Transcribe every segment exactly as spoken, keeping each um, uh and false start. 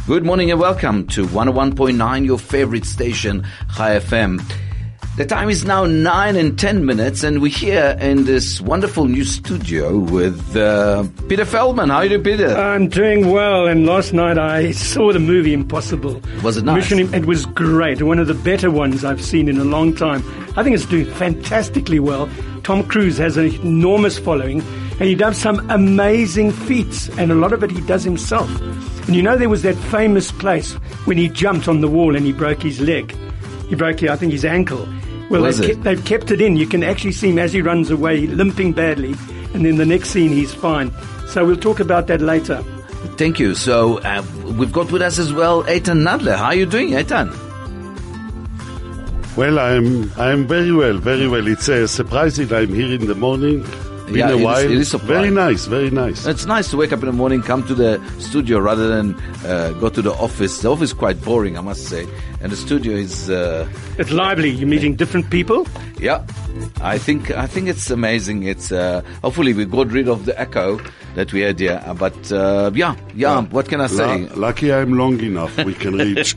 Good morning and welcome to one oh one point nine, your favorite station, Chai F M. The time is now nine and ten minutes, and we're here in this wonderful new studio with uh, Peter Feldman. How are you doing, Peter? I'm doing well, and last night I saw the movie Impossible. Was it nice? Mission, it was great. One of the better ones I've seen in a long time. I think it's doing fantastically well. Tom Cruise has an enormous following, and he does some amazing feats, and a lot of it he does himself. And you know, there was that famous place when he jumped on the wall and he broke his leg. He broke, I think, his ankle. Well, Was they've, it? kept, they've kept it in. You can actually see him as he runs away, limping badly, and then the next scene he's fine. So we'll talk about that later. Thank you. So uh, we've got with us as well Eitan Nadler. How are you doing, Eitan? Well, I'm I'm very well, very well. It's uh, surprising I'm here in the morning. Been Yeah, a it is- while. it is surprising. Very nice, very nice. It's nice to wake up in the morning, come to the studio rather than uh, go to the office. The office is quite boring, I must say. And the studio is... Uh, It's lively. You're meeting different people. Yeah, I think I think it's amazing. It's uh, hopefully we got rid of the echo that we had here. Uh, But uh, yeah, yeah. What can I say? Lu- lucky I'm long enough. We can reach.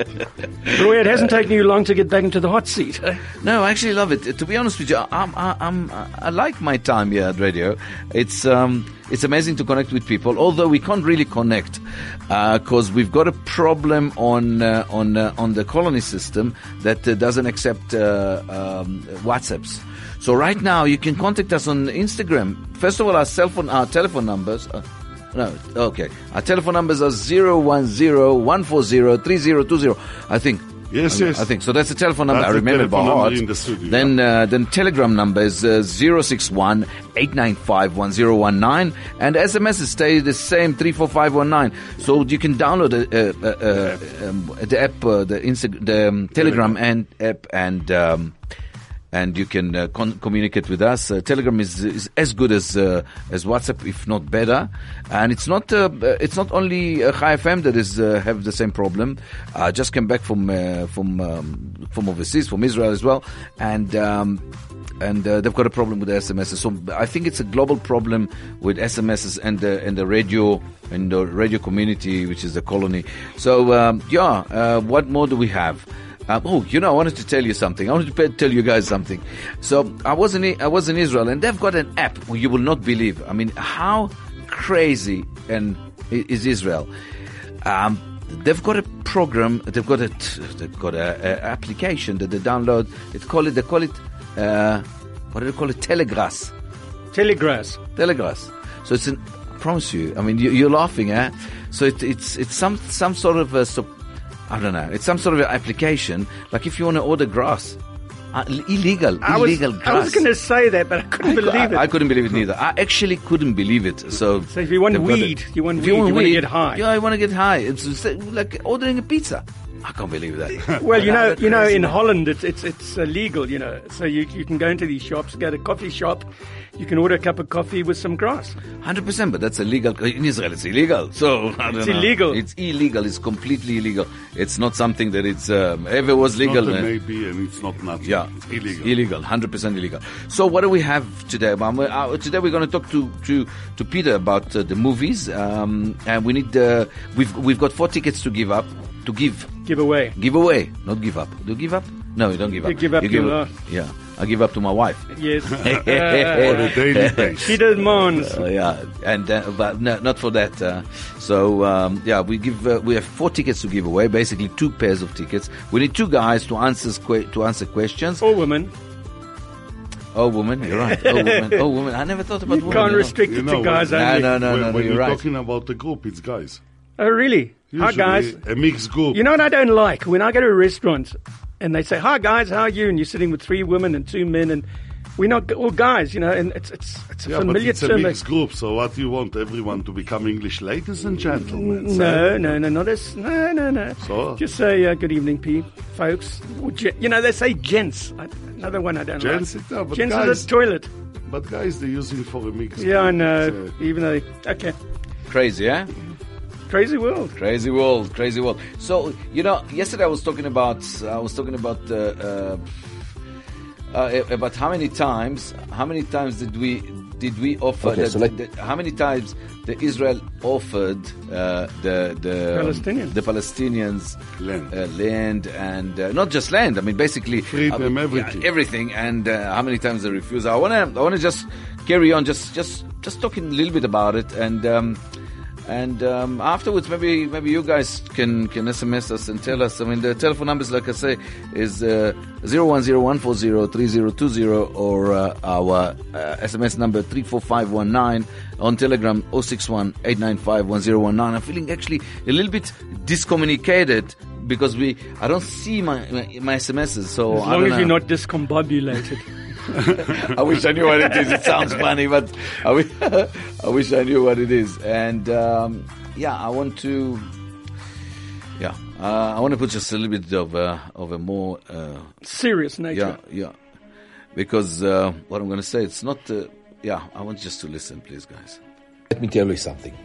Roy, it hasn't taken you long to get back into the hot seat. No, I actually love it. To be honest with you, I'm, I'm, I like my time here at radio. It's um, it's amazing to connect with people. Although we can't really connect because uh, we've got a problem on uh, on uh, on the colony system that uh, doesn't accept uh, um, WhatsApps. So right now you can contact us on Instagram. First of all, our cell phone, our telephone numbers. Uh, No, okay. Our telephone numbers are zero one zero one four zero three zero two zero. I think. Yes, I, yes. I think so. That's the telephone number. That's I the remember by telephone number heart. in the studio, Then, uh, then Telegram number is uh, zero six one eight nine five one zero one nine, and S M Ss stay the same three four five one nine. So you can download uh, uh, uh, um, the app, uh, the Insta- the um, Telegram and app, and. Um, And you can uh, con- communicate with us. Uh, Telegram is, is as good as uh, as WhatsApp, if not better. And it's not uh, it's not only uh, Chai F M that is uh, have the same problem. I just came back from uh, from um, from overseas, from Israel as well, and. Um, And uh, they've got a problem with the S M Ss. So I think it's a global problem with S M Ss and the and the radio and the radio community, which is the colony. So um, yeah, uh, what more do we have? Um, oh, you know, I wanted to tell you something. I wanted to tell you guys something. So I was in I was in Israel, and they've got an app where you will not believe. I mean, how crazy and is Israel? Um, they've got a program. They've got a they've got a, a application that they download. It's called it. They call it. Uh, what do they call it? Telegrass. Telegrass. Telegrass. So it's an. I promise you. I mean, you, you're laughing, eh? So it, it's it's some some sort of a. So, I don't know. It's some sort of an application. Like if you want to order grass, uh, illegal, I was, illegal grass. I was going to say that, but I couldn't I, believe I, it. I couldn't believe it neither. I actually couldn't believe it. So, So if you want they've got weed, it. you want If weed, you want to weed, get high. Yeah, I want to get high. It's just like ordering a pizza. I can't believe that. Well, you know, That's you know, crazy, in man. Holland, it's it's it's illegal. You know, so you you can go into these shops, go to a coffee shop, you can order a cup of coffee with some grass. one hundred percent, but that's illegal. In Israel, it's illegal. So, I don't It's know. illegal. It's illegal. It's completely illegal. It's not something that it's um, ever was legal. Not a uh, maybe, and it's not nothing. Yeah, It's illegal. Illegal, one hundred percent illegal. So what do we have today, Mom? Uh, today we're going to talk to to, to Peter about uh, the movies, um, and we need uh, we've we've got four tickets to give up to give Give away. give away, not give up. Do you give up? No, you don't give up. You give up to her. Yeah, I give up to my wife. Yes. On a daily basis. She demands. Uh, yeah, and uh, but no, not for that. Uh, so um, yeah, we give uh, we have four tickets to give away. Basically, two pairs of tickets. We need two guys to answer que- to answer questions. Or women. Oh, woman, you're right. Oh, woman. Oh, woman. I never thought about You women. can't you know. restrict You it know, to guys when- only. No, no, no, when no, when you're you're right. talking about the group, it's guys. Oh, really? Hi, Usually guys. a mixed group. You know what I don't like? When I go to a restaurant and they say, hi, guys, how are you? And you're sitting with three women and two men, and we're not all guys, you know, and it's it's it's a yeah, but familiar it's a term. mixed group. So what do you want everyone to become English ladies and gentlemen? No, no, no, not as, no, no, no. So? Just say, uh, good evening, P, folks. Or gen- you know, they say gents. I, another one I don't Gents, like. no, but gents guys- is the toilet. But guys, they're using for a mixed Yeah, I group. know. It's, uh, Even though, okay. Crazy, eh? Crazy world. Crazy world, crazy world. So you know, yesterday I was talking about I was talking about uh, uh, uh, about how many times how many times did we did we offer? Okay, that, so let- that- how many times the Israel offered uh, the the Palestinians. the Palestinians Land. uh, land and uh, not just land. I mean, basically Freedom, uh, everything. yeah, everything. And uh, how many times they refused? I wanna I wanna just carry on, just just just talking a little bit about it, and um, and um, afterwards maybe maybe you guys can can S M S us and tell us. I mean, the telephone numbers, like I say, is uh, zero one zero one four zero three zero two zero or uh, our uh, S M S number three four five one nine. On Telegram zero six one eight nine five one zero one nine. I'm feeling actually a little bit discommunicated because we I don't see my my, my S M Ses. So As I long don't as know. you're not discombobulated. I wish I knew what it is. It sounds funny, but I wish, I wish I knew what it is. And um, yeah, I want to, yeah, uh, I want to put just a little bit of a of a more, uh, Serious nature. yeah, yeah, because uh, what I'm going to say, it's not. Uh, yeah, I want just to listen, please, guys. Let me tell you something.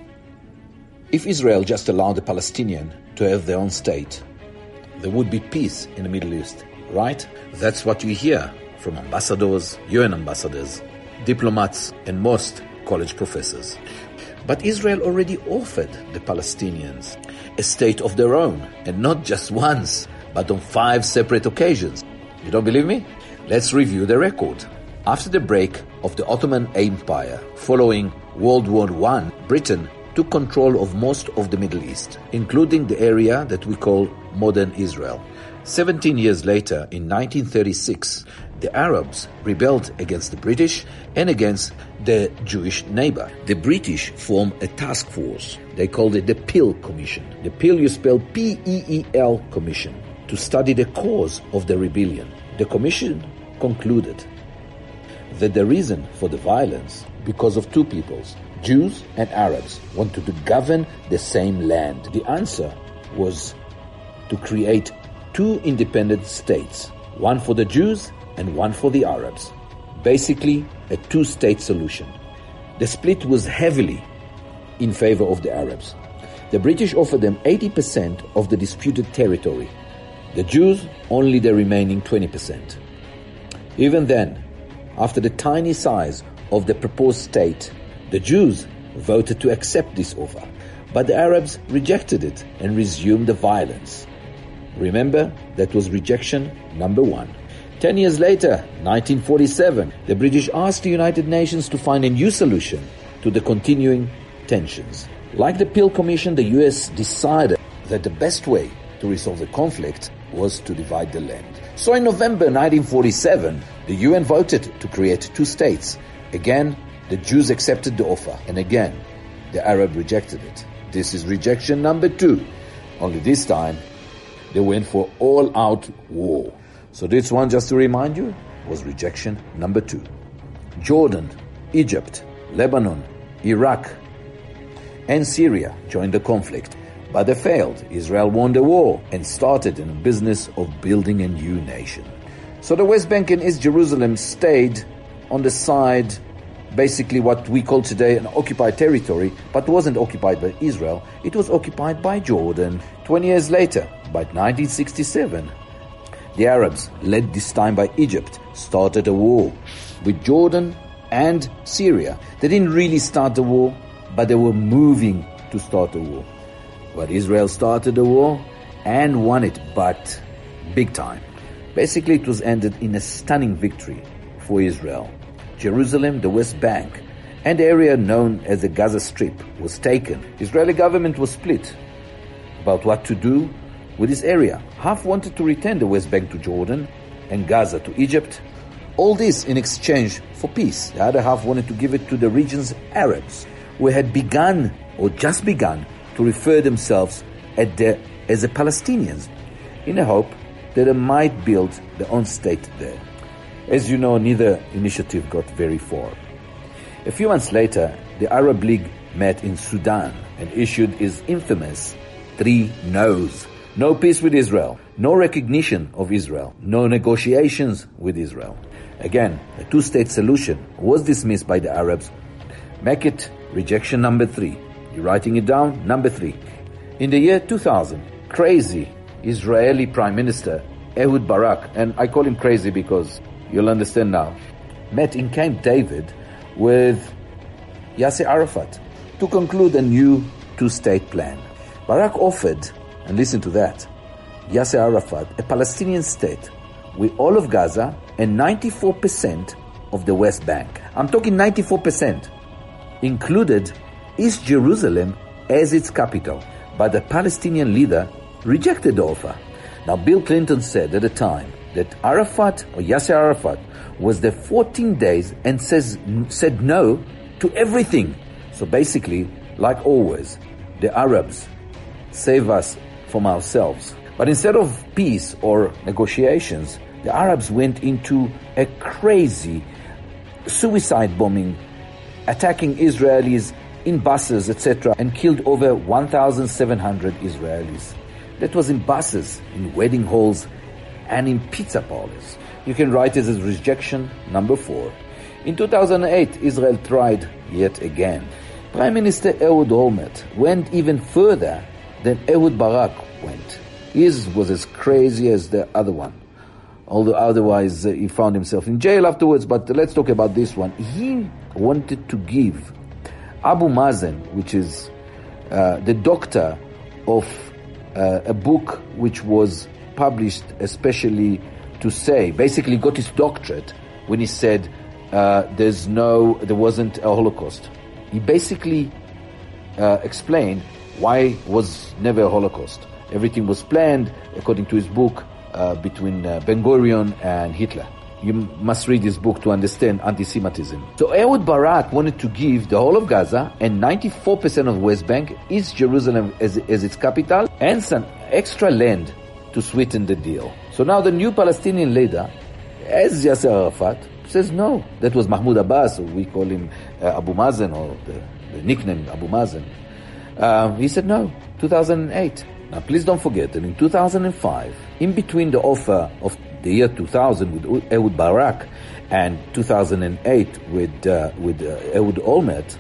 If Israel just allowed the Palestinian to have their own state, there would be peace in the Middle East, right? That's what you hear from ambassadors, U N ambassadors, diplomats, and most college professors. But Israel already offered the Palestinians a state of their own, and not just once, but on five separate occasions. You don't believe me? Let's review the record. After the break of the Ottoman Empire, following World War One, Britain took control of most of the Middle East, including the area that we call modern Israel. Seventeen years later, in nineteen thirty-six, the Arabs rebelled against the British and against the Jewish neighbor. The British formed a task force. They called it the Peel Commission. The Peel, you spell P E E L Commission, to study the cause of the rebellion. The commission concluded that the reason for the violence, because of two peoples, Jews and Arabs, wanted to govern the same land. The answer was to create two independent states, one for the Jews and one for the Arabs. Basically, a two-state solution. The split was heavily in favor of the Arabs. The British offered them eighty percent of the disputed territory. The Jews only the remaining twenty percent. Even then, after the tiny size of the proposed state, the Jews voted to accept this offer, but the Arabs rejected it and resumed the violence. Remember, that was rejection number one. Ten years later, nineteen forty-seven, the British asked the United Nations to find a new solution to the continuing tensions. Like the Peel Commission, the U S decided that the best way to resolve the conflict was to divide the land. So in November nineteen forty-seven, the U N voted to create two states. Again, the Jews accepted the offer, and again, the Arab rejected it. This is rejection number two. Only this time, they went for all-out war. So this one, just to remind you, was rejection number two. Jordan, Egypt, Lebanon, Iraq, and Syria joined the conflict, but they failed. Israel won the war and started in the business of building a new nation. So the West Bank and East Jerusalem stayed on the side, basically what we call today an occupied territory, but wasn't occupied by Israel. It was occupied by Jordan. Twenty years later, by nineteen sixty-seven, the Arabs, led this time by Egypt, started a war with Jordan and Syria. They didn't really start the war, but they were moving to start a war. But Israel started the war and won it, but big time. Basically, it was ended in a stunning victory for Israel. Jerusalem, the West Bank, and the area known as the Gaza Strip was taken. The Israeli government was split about what to do with this area. Half wanted to return the West Bank to Jordan and Gaza to Egypt. All this in exchange for peace. The other half wanted to give it to the region's Arabs, who had begun or just begun to refer themselves at the, as the Palestinians, in the hope that they might build their own state there. As you know, neither initiative got very far. A few months later, the Arab League met in Sudan and issued its infamous three no's. No peace with Israel, no recognition of Israel, no negotiations with Israel. Again, a two-state solution was dismissed by the Arabs. Make it rejection number three. You're writing it down? Number three. In the year two thousand, crazy Israeli Prime Minister Ehud Barak, and I call him crazy because you'll understand now, met in Camp David with Yasser Arafat to conclude a new two-state plan. Barak offered, and listen to that, Yasser Arafat, a Palestinian state with all of Gaza and ninety-four percent of the West Bank. I'm talking ninety-four percent, included East Jerusalem as its capital. But the Palestinian leader rejected the offer. Now, Bill Clinton said at the time that Arafat, or Yasser Arafat, was there fourteen days and says, said no to everything. So basically, like always, the Arabs save us from ourselves. But instead of peace or negotiations, the Arabs went into a crazy suicide bombing, attacking Israelis in buses, et cetera, and killed over one thousand seven hundred Israelis. That was in buses, in wedding halls, and in pizza parlors. You can write it as rejection number four. In two thousand eight, Israel tried yet again. Prime Minister Ehud Olmert went even further than Ehud Barak went. His was as crazy as the other one. Although otherwise uh, he found himself in jail afterwards, but let's talk about this one. He wanted to give Abu Mazen, which is uh, the doctor of uh, a book which was published especially to say, basically got his doctorate when he said uh, there's no, there wasn't a Holocaust. He basically uh, explained why was never a Holocaust. Everything was planned, according to his book, uh, between uh, Ben Gurion and Hitler. You must read this book to understand anti-Semitism. So Ehud Barak wanted to give the whole of Gaza and ninety-four percent of West Bank, East Jerusalem as, as its capital, and some extra land to sweeten the deal. So now the new Palestinian leader, as Yasser Arafat, says no. That was Mahmoud Abbas, or we call him uh, Abu Mazen, or the, the nickname Abu Mazen. Uh, he said no, two thousand eight. Now please don't forget that in two thousand five, in between the offer of the year two thousand with Ehud Barak and two thousand eight with uh, with uh, Ehud Olmert,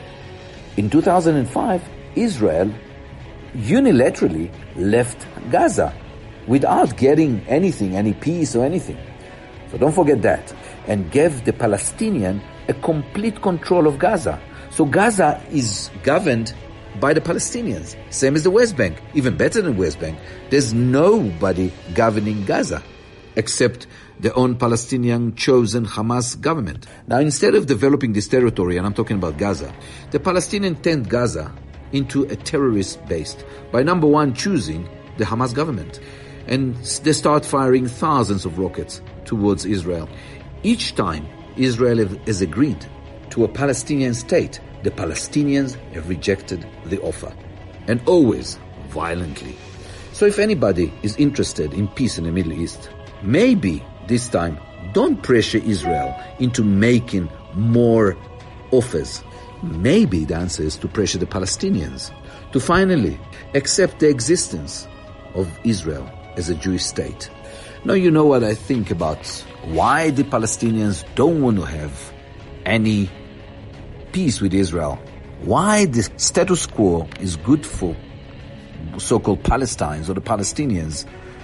in two thousand five, Israel unilaterally left Gaza without getting anything, any peace or anything. So don't forget that. And gave the Palestinian a complete control of Gaza. So Gaza is governed by the Palestinians, same as the West Bank, even better than West Bank. There's nobody governing Gaza except their own Palestinian chosen Hamas government. Now, instead of developing this territory, and I'm talking about Gaza, the Palestinians turned Gaza into a terrorist base by, number one, choosing the Hamas government. And they start firing thousands of rockets towards Israel. Each time Israel has agreed to a Palestinian state, the Palestinians have rejected the offer, and always violently. So if anybody is interested in peace in the Middle East, maybe this time don't pressure Israel into making more offers. Maybe the answer is to pressure the Palestinians to finally accept the existence of Israel as a Jewish state. Now you know what I think about why the Palestinians don't want to have any peace with Israel. Why the status quo is good for so-called Palestinians or the Palestinians,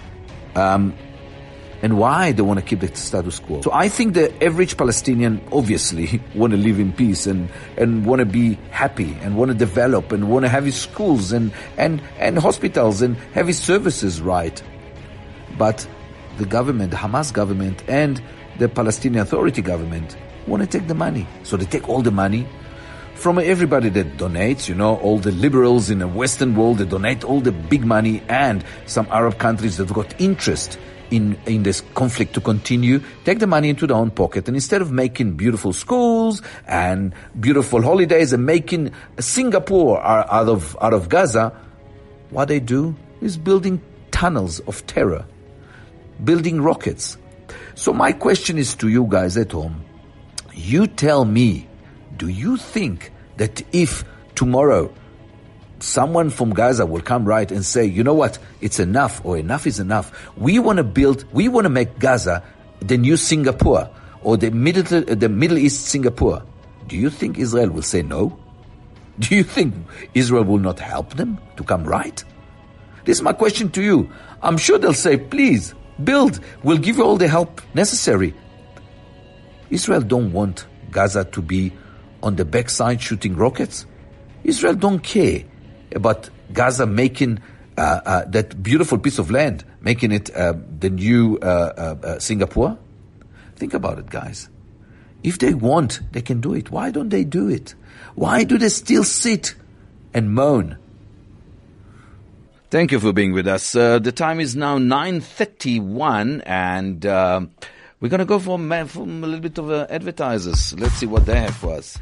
um, and why they want to keep the status quo. So I think the average Palestinian obviously want to live in peace and, and want to be happy and want to develop and want to have his schools and, and, and hospitals and have his services right. But the government, the Hamas government and the Palestinian Authority government want to take the money. So they take all the money from everybody that donates, you know, all the liberals in the Western world, they donate all the big money, and some Arab countries that have got interest in, in this conflict to continue, take the money into their own pocket. And instead of making beautiful schools and beautiful holidays and making Singapore out of, out of Gaza, what they do is building tunnels of terror, building rockets. So my question is to you guys at home. You tell me, do you think that if tomorrow someone from Gaza will come right and say, you know what, it's enough, or enough is enough, we want to build, we want to make Gaza the new Singapore, or the Middle, the Middle East Singapore, do you think Israel will say no? Do you think Israel will not help them to come right? This is my question to you. I'm sure they'll say, please, build, we'll give you all the help necessary. Israel don't want Gaza to be on the backside shooting rockets. Israel don't care about Gaza making uh, uh, that beautiful piece of land, making it uh, the new uh, uh, uh, Singapore. Think about it, guys. If they want, they can do it. Why don't they do it? Why do they still sit and moan? Thank you for being with us. Uh, the time is now nine thirty-one, and uh, we're going to go for, for a little bit of uh, advertisers. Let's see what they have for us.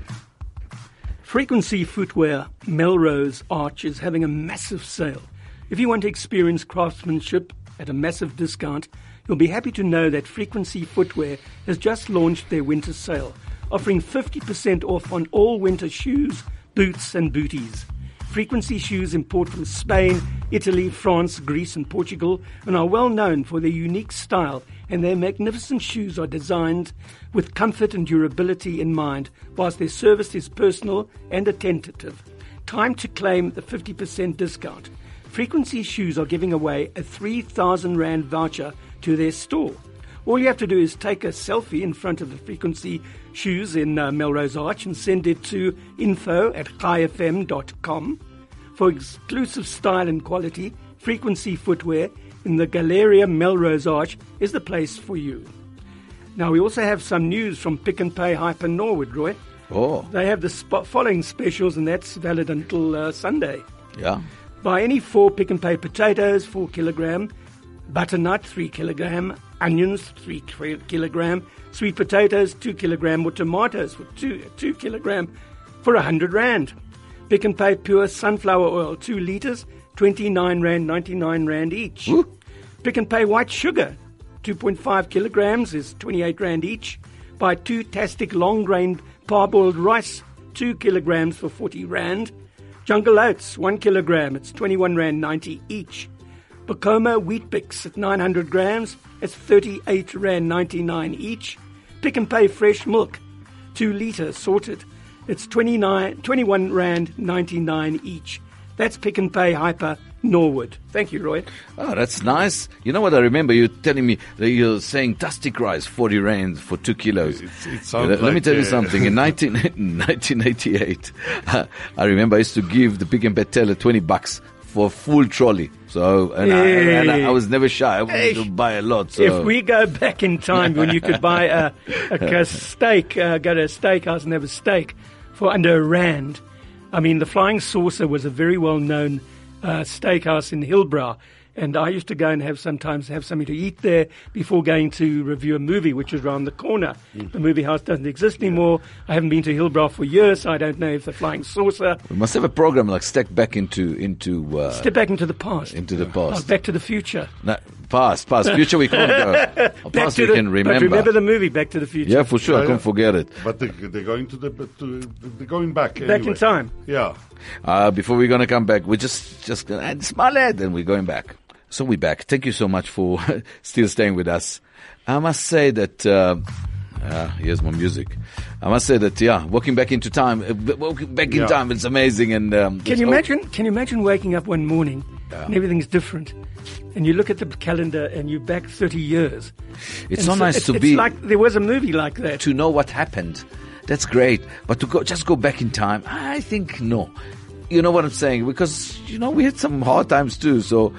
Frequency Footwear Melrose Arch is having a massive sale. If you want to experience craftsmanship at a massive discount, you'll be happy to know that Frequency Footwear has just launched their winter sale, offering fifty percent off on all winter shoes, boots and booties. Frequency shoes import from Spain, Italy, France, Greece and Portugal and are well known for their unique style, and their magnificent shoes are designed with comfort and durability in mind, whilst their service is personal and attentive. Time to claim the fifty percent discount. Frequency Shoes are giving away a three thousand rand voucher to their store. All you have to do is take a selfie in front of the Frequency Shoes in uh, Melrose Arch and send it to info at chai f m dot com. For exclusive style and quality, Frequency Footwear in the Galleria Melrose Arch is the place for you. Now, we also have some news from Pick n Pay Hyper Norwood, Roy. Oh. They have the sp- following specials, and that's valid until uh, Sunday. Yeah. Buy any four Pick n Pay potatoes, four kilogram, butternut, three kilogram, onions, three kilogram, sweet potatoes, two kilogram, or tomatoes for two, two kilogram for a hundred rand. Pick n Pay pure sunflower oil, two liters, twenty-nine rand, ninety-nine rand each. Woo. Pick n Pay white sugar, two point five kilograms is twenty-eight rand each. Buy two Tastic long grain parboiled rice, two kilograms for forty rand. Jungle Oats, one kilogram, it's twenty-one rand ninety each. Bacoma Wheat Bix at nine hundred grams, it's thirty-eight rand ninety-nine each. Pick n Pay fresh milk, two liters sorted, it's twenty-nine, twenty-one rand ninety-nine each. That's Pick n Pay Hyper Norwood. Thank you, Roy. Oh, that's nice. You know what I remember? You telling me that you're saying Tastic rice, forty rand for two kilos. It's, it sounds let, let like me tell you uh, something. In nineteen, nineteen eighty-eight, uh, I remember I used to give the Pick n Pay teller twenty bucks for a full trolley. So, and, Hey. I, and I, I was never shy. I wanted Hey. to buy a lot. So. If we go back in time when you could buy a, a, a steak, uh, go to a steakhouse and have a steak for under a rand. I mean, the Flying Saucer was a very well-known uh, steakhouse in Hillbrow, and I used to go and have sometimes have something to eat there before going to review a movie, which is around the corner. Mm. The movie house doesn't exist anymore. I haven't been to Hillbrow for years, so I don't know if the Flying Saucer. We must have a program like Step Back into into uh, Step back into the past. into the past. Like Back to the Future. No, past, past, future we can't go. Or Back past to we the, can remember. But remember the movie Back to the Future? Yeah, for sure. I Yeah, can't yeah. forget it. But they, they're going to the to, they're going back. Back anyway. in time. Yeah. Uh, before we're going to come back, we're just, just going to smile it and we're going back. So we're back. Thank you so much for still staying with us. I must say that, uh, uh, here's my music. I must say that, yeah, walking back into time, uh, b- walking back in Yeah. time, it's amazing. And, um, Can it's you all- imagine? Can you imagine waking up one morning Yeah. and everything's different, and you look at the calendar and you're back thirty years? It's And so nice it's, to it's be, like there was a movie like that. to know what happened. That's great. But to go, just go back in time, I think no. You know what I'm saying? Because, you know, we had some hard times too. So,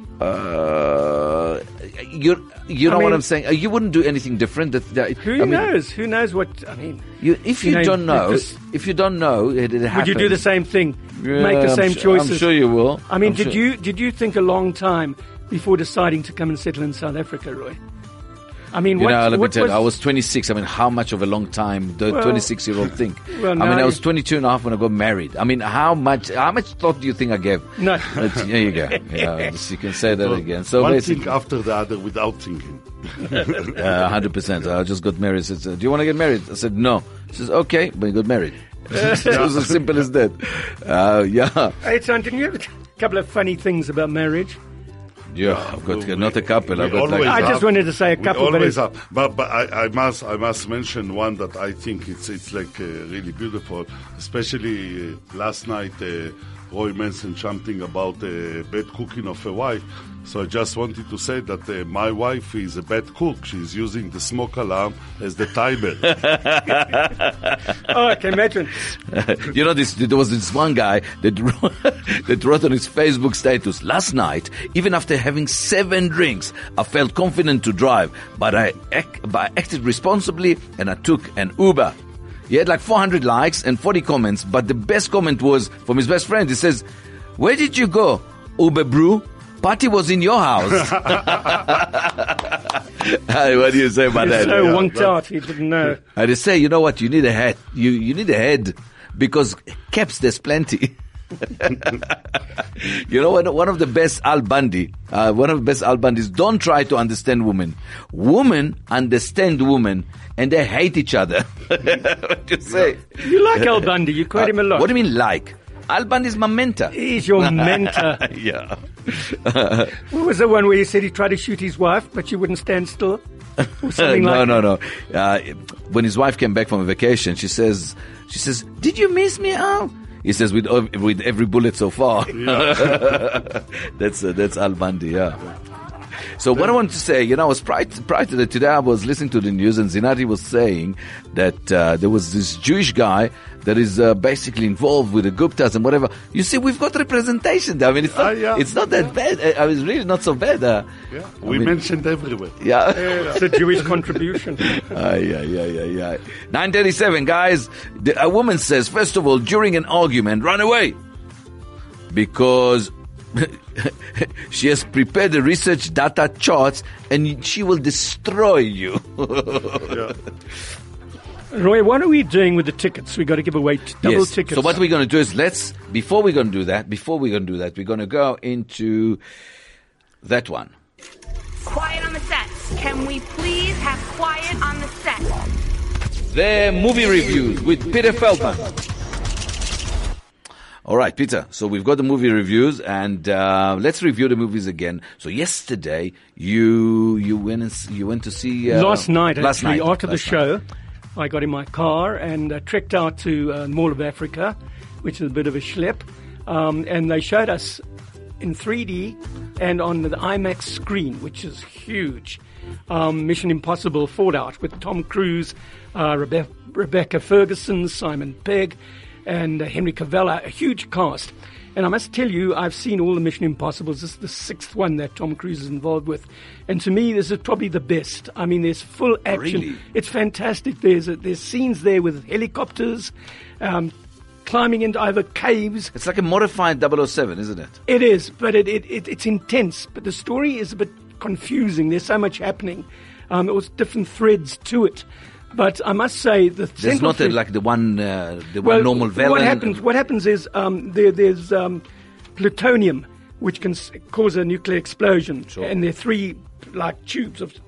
uh, you you know I what mean- I'm saying? Uh, You wouldn't do anything different. That, that Who I mean, knows? Who knows what? I mean, You, if You you, know, don't know, this- if you don't know, it, it would you do the same thing? Yeah, Make the I'm same su- choices? I'm sure you will. I mean, I'm did sure- you did you think a long time before deciding to come and settle in South Africa, Roy? I mean, You what, know, let me what tell was, you, I was twenty-six. I mean, how much of a long time the Well- twenty-six-year-old think? Well, I now mean, I you- was twenty-two and a half when I got married. I mean, how much how much thought do you think I gave? No. But there you go. Yeah, just- you can say that So again. So one basically, thing after the other without thinking. uh, one hundred percent. I just got married. She said, do you want to get married? I said, no. She says, okay, but you got married. It was as simple as that. Uh, yeah. Hey, son, didn't you have a couple of funny things about marriage? Yeah, I've got we- not a couple. we I've got like... always I just have- wanted to say a we couple, but always it's- have. But, but I, I must I must mention one that I think it's it's like uh, really beautiful. Especially uh, last night, uh, Roy mentioned something about uh, bad cooking of a wife. So I just wanted to say that uh, my wife is a bad cook. She's using the smoke alarm as the timer. Oh, I can imagine. You know, this, there was this one guy that wrote, that wrote on his Facebook status, last night, even after having seven drinks, I felt confident to drive, but I, ac- but I acted responsibly and I took an Uber. He had like four hundred likes and forty comments, but the best comment was from his best friend. He says, "Where did you go, Uber Brew? Party was in your house." What do you say about He's that? so wonked out, he didn't know. I just say, you know what? You need a head. You you need a head because caps there's plenty. You know, one, one of the best Al Bundy, uh, one of the best Al Bundys, don't try to understand women. Women understand women and they hate each other. What do you say? You like Al Bundy, you quote him a lot. What do you mean like? Al Bundy is my mentor. He's your mentor. Yeah. What was the one where he said he tried to shoot his wife, but she wouldn't stand still? Or something no, like no, no, no. Uh, when his wife came back from a vacation, she says, she says, "Did you miss me, Al?" He says, "With with every bullet so far." Yeah. that's uh, that's Al Bundy, yeah. So what I want to say, you know, I was prior to, prior to that, today I was listening to the news and Zinati was saying that uh, there was this Jewish guy that is uh, basically involved with the Guptas and whatever. You see, we've got representation there. I mean, it's not, uh, yeah. it's not that bad. I mean, it's really not so bad. Uh, yeah. We mean, mentioned everywhere. Yeah. It's a Jewish contribution. uh, yeah, yeah, yeah, yeah. nine thirty-seven, guys. The, a woman says, first of all, during an argument, run away. Because she has prepared the research data charts and she will destroy you. Yeah. Roy, what are we doing with the tickets? We've got to give away t- double Yes. tickets. So what we're going to do is let's, before we're going to do that, before we're going to do that, we're going to go into that one. Quiet on the sets. Can we please have quiet on the set? The movie reviews with Peter Feldman. All right, Peter. So we've got the movie reviews, and uh, let's review the movies again. So yesterday, you you went and, you went to see uh, last night. Last actually, night after the last show, night. I got in my car and uh, trekked out to uh, Mall of Africa, which is a bit of a schlep, um, and they showed us in three D and on the IMAX screen, which is huge. Um, Mission Impossible Fallout with Tom Cruise, uh, Rebe- Rebecca Ferguson, Simon Pegg, and uh, Henry Cavill, a huge cast. And I must tell you, I've seen all the Mission Impossibles. This is the sixth one that Tom Cruise is involved with. And to me, this is probably the best. I mean, there's full action. Really? It's fantastic. There's a, there's scenes there with helicopters, um, climbing into either caves. It's like a modified double oh seven, isn't it? It is, but it, it, it it's intense. But the story is a bit confusing. There's so much happening. Um, it was different threads to it. But I must say, the There's central not a, thread- like the one, uh, the well, one normal villain. What happens? What happens is um, there, there's um, plutonium, which can s- cause a nuclear explosion, Sure. and there are three like tubes of,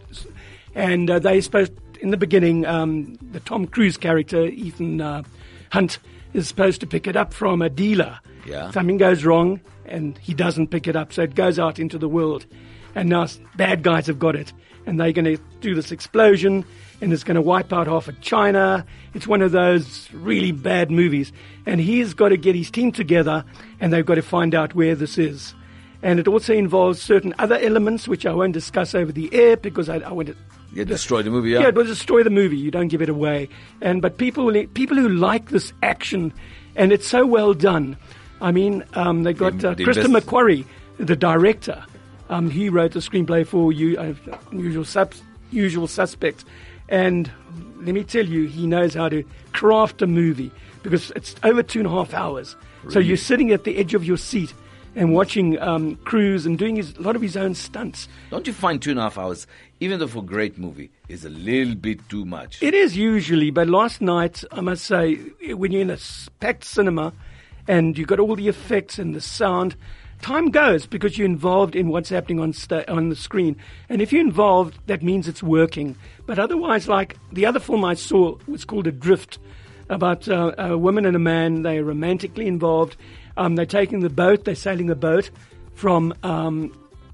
and uh, they supposed in the beginning, um, the Tom Cruise character Ethan uh, Hunt is supposed to pick it up from a dealer. Yeah. Something goes wrong, and he doesn't pick it up, so it goes out into the world, and now s- bad guys have got it, and they're going to do this explosion. And it's going to wipe out half of China. It's one of those really bad movies. And he's got to get his team together, and they've got to find out where this is. And it also involves certain other elements, which I won't discuss over the air because I, I want to... You destroy the movie, yeah? Yeah, it will destroy the movie. You don't give it away. And But people people who like this action, and it's so well done. I mean, um, they got The- uh, the Christopher invest- McQuarrie, the director. Um, he wrote the screenplay for you, uh, Usual, Sub- Usual Suspects. And let me tell you, he knows how to craft a movie because it's over two and a half hours. So you're sitting at the edge of your seat and watching um, Cruise and doing his, a lot of his own stunts. Don't you find two and a half hours, even though for a great movie, is a little bit too much? It is usually, but last night, I must say, when you're in a packed cinema and you've got all the effects and the sound, time goes because you're involved in what's happening on sta- on the screen. And if you're involved, that means it's working. But otherwise, like the other film I saw was called Adrift, about uh, a woman and a man. They're romantically involved. Um, they're taking the boat, they're sailing the boat from um,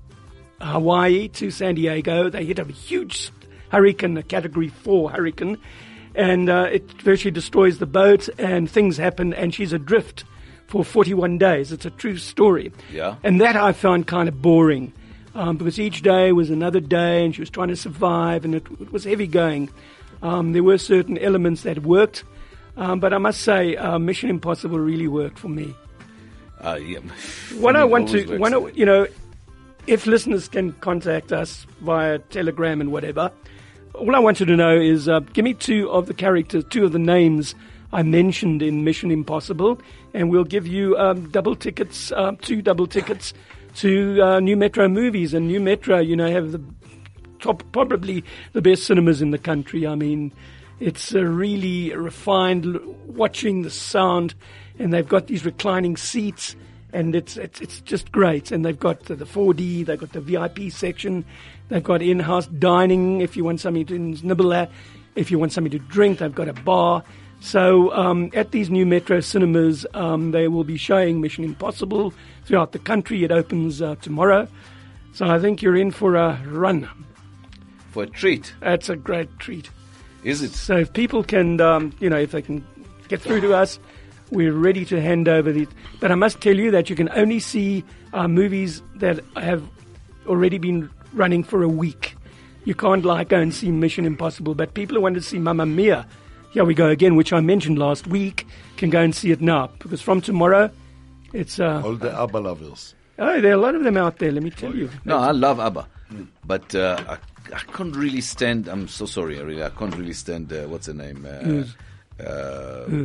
Hawaii to San Diego. They hit a huge hurricane, a category four hurricane, and uh, it virtually destroys the boat, and things happen, and she's adrift for forty-one days. It's a true story. Yeah. And that I found kind of boring um, because each day was another day and she was trying to survive and it, it was heavy going. Um, there were certain elements that worked, um, but I must say uh, Mission Impossible really worked for me. Uh, yeah. What I want Always to, works. when I, you know, if listeners can contact us via Telegram and whatever, all I wanted to know is uh, give me two of the characters, two of the names I mentioned in Mission Impossible, and we'll give you um, double tickets, uh, two double tickets to uh, New Metro Movies. And New Metro, you know, have the top, probably the best cinemas in the country. I mean, it's uh, really refined, l- watching the sound, and they've got these reclining seats, and it's it's it's just great. And they've got the four D, they've got the V I P section, they've got in-house dining if you want something to nibble at, if you want something to drink, they've got a bar. So um, at these new Metro cinemas, um, they will be showing Mission Impossible throughout the country. It opens uh, tomorrow. So I think you're in for a run. For a treat, That's a great treat. is it? So if people can, um, you know, if they can get through to us, we're ready to hand over these. But I must tell you that you can only see uh, movies that have already been running for a week. You can't like go and see Mission Impossible. But people who want to see Mamma Mia, here we go again, which I mentioned last week, can go and see it now. Because from tomorrow, it's... Uh, All the ABBA lovers. oh, there are a lot of them out there, let me tell you. No, I love ABBA, but uh, I, I can't really stand. I'm so sorry, I really, I can't really stand. Uh, what's her name? Uh, uh,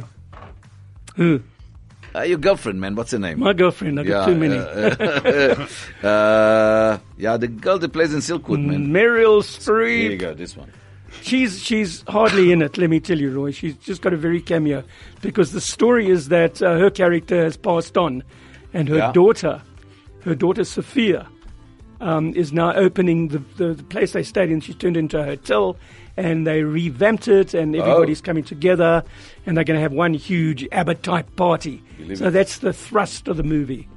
Who? uh, your girlfriend, man. What's her name? My girlfriend, I've got too many. Uh, uh, uh, yeah, the girl that plays in Silkwood, man. Meryl Here you Streep. go, this one. She's she's hardly in it, let me tell you, Roy. She's just got a very cameo because the story is that uh, her character has passed on, and her Yeah. daughter, her daughter Sophia, um, is now opening the, the the place they stayed in. She's turned into a hotel, and they revamped it, and everybody's coming together, and they're going to have one huge ABBA type party. Believe So it. that's the thrust of the movie.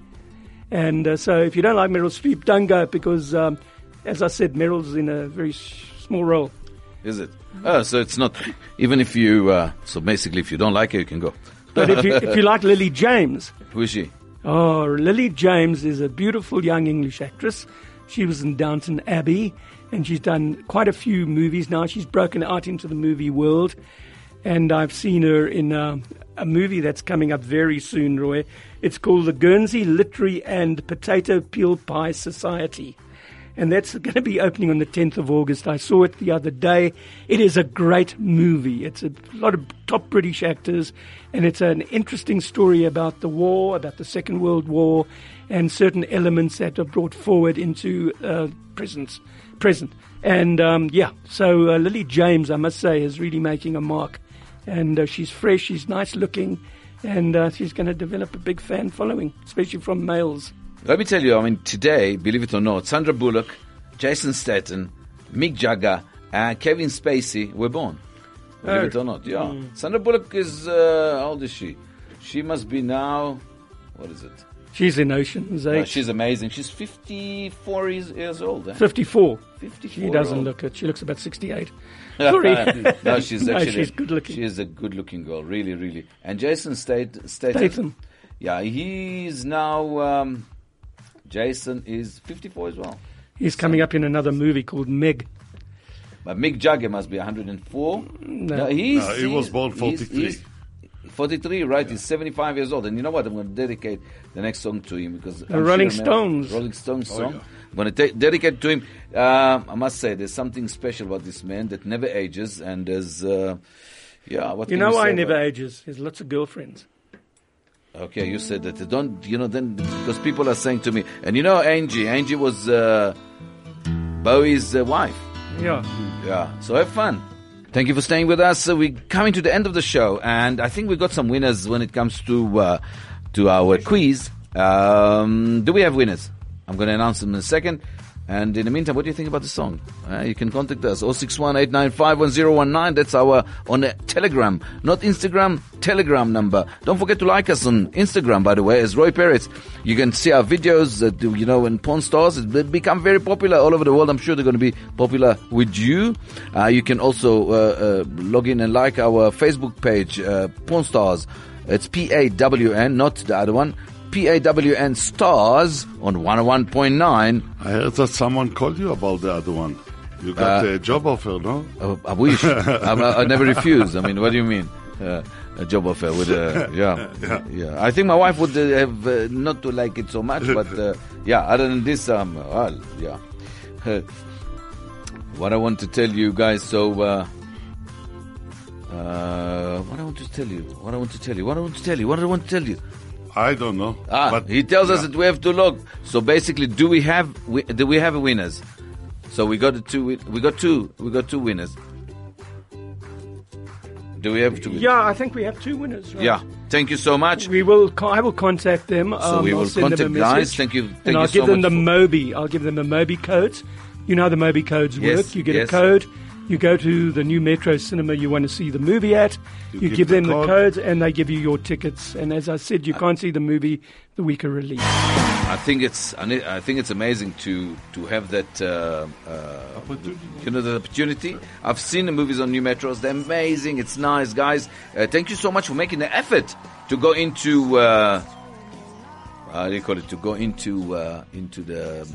And uh, so if you don't like Meryl Streep, don't go because, um, as I said, Meryl's in a very sh- small role. Is it? Oh, so it's not. Even if you, uh, so basically, if you don't like her, you can go. But if you, if you like Lily James, Who is she? oh, Lily James is a beautiful young English actress. She was in Downton Abbey, and she's done quite a few movies now. She's broken out into the movie world, and I've seen her in uh, a movie that's coming up very soon, Roy. It's called the Guernsey Literary and Potato Peel Pie Society. And that's going to be opening on the tenth of August. I saw it the other day. It is a great movie. It's a lot of top British actors, and it's an interesting story about the war, about the Second World War, and certain elements that are brought forward into uh, present. present. And, um, yeah, so uh, Lily James, I must say, is really making a mark. And uh, she's fresh, she's nice looking, and uh, she's going to develop a big fan following, especially from males. Let me tell you, I mean, today, believe it or not, Sandra Bullock, Jason Statham, Mick Jagger, and Kevin Spacey were born. Believe Oh. it or not, yeah. Sandra Bullock is, uh, how old is she? She must be now, what is it? She's in Ocean's No, Eight. she's amazing. She's fifty-four years, years old. Eh? fifty-four. fifty-four She doesn't old. look it. She looks about sixty-eight. Sorry. no, she's No, actually she's good looking. She is a good looking girl, really, really. And Jason Statham, Statham, Statham. yeah, he's now. Um, Jason is fifty-four as well. He's coming up in another movie called Meg. But Mick Jagger must be one hundred four. No. he's, No, he was born he's- forty-three. he's forty-three, right? He's seventy-five years old. And you know what? I'm going to dedicate the next song to him because The Rolling Stones. Rolling Stones song. yeah. I'm going to de- dedicate to him. Uh, I must say, there's something special about this man that never ages, and there's, uh, yeah. What You can know why say he never about- ages? He has lots of girlfriends. Okay, you said that. Don't you know? Then because people are saying to me, and you know, Angie. Angie was uh, Bowie's uh, wife. Yeah. Yeah. So have fun. Thank you for staying with us. So we're coming to the end of the show, and I think we got some winners when it comes to uh, to our quiz. Um, do we have winners? I'm going to announce them in a second. And in the meantime, what do you think about the song? Uh, you can contact us, zero six one eight nine five one zero one nine. That's our, on the Telegram, not Instagram, Telegram number. Don't forget to like us on Instagram, by the way, as Roy Peretz. You can see our videos, that, you know, in Pawn Stars. It's become very popular all over the world. I'm sure they're going to be popular with you. Uh, you can also uh, uh, log in and like our Facebook page, uh, Pawn Stars. It's P A W N, not the other one. P A W N Stars on one oh one point nine. I heard that someone called you about the other one. You got Uh, a job offer, no? Uh, I wish. I, I never refuse. I mean, what do you mean? Uh, a job offer with uh, yeah, Yeah. yeah. I think my wife would uh, have uh, not to like it so much, but uh, yeah. Other than this, um, well, yeah. Uh, what I want to tell you guys. So, uh, uh, what I want to tell you. What I want to tell you. What I want to tell you. What I want to tell you. I don't know. Ah, but he tells us yeah. that we have to look. So basically, do we have we, do we have winners? So we got the two. We got two. We got two winners. Do we have two? Winners? Yeah, I think we have two winners. Right? Yeah. Thank you so much. We will. co- I will contact them. So um, we I'll will send them contact a guys. message, Thank you. Thank and you I'll so give them much the for- Mobi. I'll give them the Mobi codes. You know how the Mobi codes Yes, work. You get yes. a code. You go to the new Metro Cinema you want to see the movie at. You, You give, give the them the code. codes, and they give you your tickets. And as I said, you can't see the movie the week of release. I think it's. I think it's amazing to to have that. Uh, uh, you know, the opportunity. I've seen the movies on New Metros. They're amazing. It's nice, guys. Uh, thank you so much for making the effort to go into. Uh, how do you call it? To go into uh, into the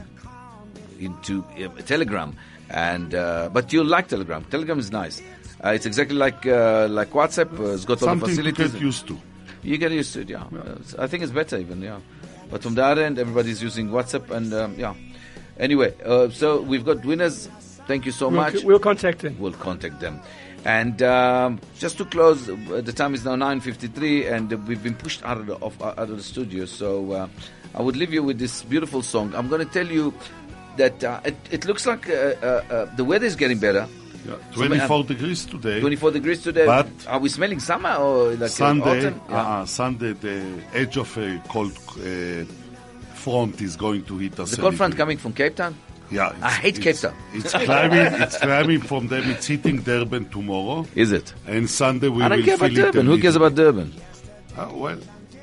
into uh, Telegram. And uh, but you like Telegram. Telegram is nice. Uh, it's exactly like uh, like WhatsApp. Uh, it's got all the Something to facilities. get used to. You get used to it, yeah. Uh, I think it's better even, yeah. But from the other end, everybody's using WhatsApp, and um, yeah. Anyway, uh, so we've got winners. Thank you so We'll, much. we'll contact them. We'll contact them. And um, just to close, uh, the time is now nine fifty-three, and uh, we've been pushed out of the off, out of the studio. So uh, I would leave you with this beautiful song. I'm going to tell you that uh, it, it looks like uh, uh, uh, the weather is getting better. Yeah. So, twenty-four um, degrees today. twenty-four degrees today. But- Are we smelling summer or like uh, Sunday, autumn? Yeah. uh, Sunday, the edge of a cold uh, front is going to hit us. The a cold front little. coming from Cape Town? Yeah, I it's- hate Cape it's- Town. It's climbing. It's climbing from them. It's hitting Durban tomorrow, Is it? and Sunday we I don't will care feel about it. a Durban. Who cares little. about Durban? Ah, well,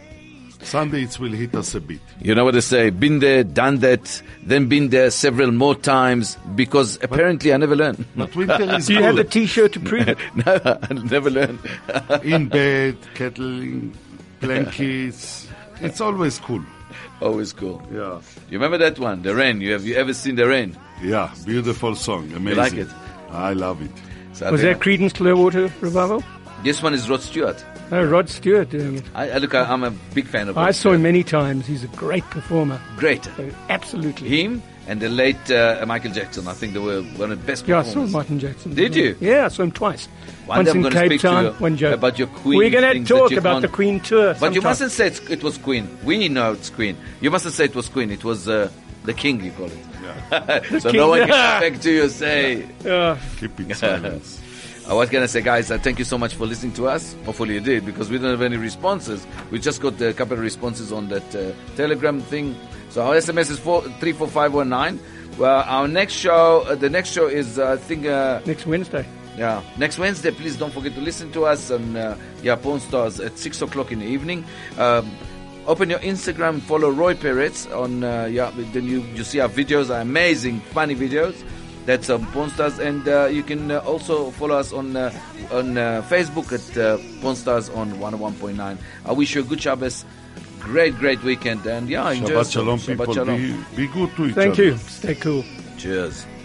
Sunday it will hit us a bit. You know what they say, been there, done that, then been there several more times, because apparently I never learn. But winter is Do you have the good. T-shirt to prove it? No, I never learn. In bed, kettling, blankets. It's always cool. Always cool. Yeah, You remember that one, The Rain? You have you ever seen The Rain? yeah, beautiful song, amazing. like it? I love it. So I Was think- that Creedence Clearwater Revival? This one is Rod Stewart. No, Rod Stewart doing it. I, I look, I, I'm a big fan of Rod I saw Stewart. him many times. He's a great performer. Great. So, absolutely. Him and the late uh, Michael Jackson. I think they were one of the best Yeah, I saw performers. Martin Jackson. Did you? Yeah, I saw him twice. One Once day I'm in gonna Cape speak to Town, you one joke. about your Queen We're going to things that talk you about can't- the Queen tour. But you sometime. mustn't say it's, it was Queen. We know it's Queen. You mustn't say it was Queen. It was uh, the King, you call it. so King. no one can come back to you and say, Uh, Keep it silence. Uh, what can I say, guys? Uh, thank you so much for listening to us. Hopefully you did, because we don't have any responses. We just got a couple of responses on that uh, Telegram thing. So our S M S is four three four five one nine. Well, our next show, uh, the next show is, uh, I think, uh, next Wednesday. yeah, next Wednesday. Please don't forget to listen to us on uh, yeah, Pawn Stars at six o'clock in the evening. Um, open your Instagram, follow Roy Peretz on uh, yeah. Then you you see our videos, our amazing, funny videos. That's um, Pawn Stars, and uh, you can uh, also follow us on uh, on uh, Facebook at uh, Pawn Stars on one oh one point nine. I wish you a good Shabbos, great great weekend, and yeah, enjoy Shabbat yourself. shalom, Shabbat people. shalom. Be, be good to each Thank other. you. Stay cool. Cheers.